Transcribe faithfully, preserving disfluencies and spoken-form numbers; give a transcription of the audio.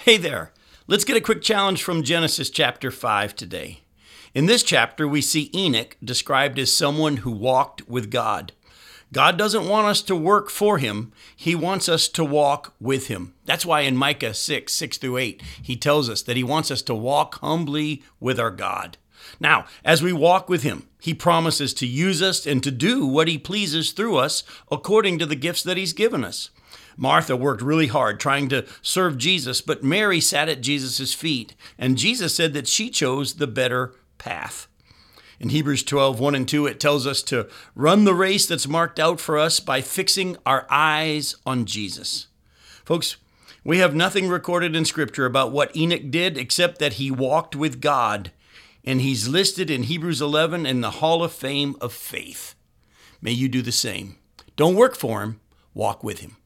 Hey there. Let's get a quick challenge from Genesis chapter five today. In this chapter, we see Enoch described as someone who walked with God. God doesn't want us to work for him. He wants us to walk with him. That's why in Micah six, six through eight, he tells us that he wants us to walk humbly with our God. Now, as we walk with him, he promises to use us and to do what he pleases through us according to the gifts that he's given us. Martha worked really hard trying to serve Jesus, but Mary sat at Jesus' feet, and Jesus said that she chose the better path. In Hebrews twelve, one and two, it tells us to run the race that's marked out for us by fixing our eyes on Jesus. Folks, we have nothing recorded in Scripture about what Enoch did except that he walked with God, and he's listed in Hebrews eleven in the Hall of Fame of Faith. May you do the same. Don't work for him, walk with him.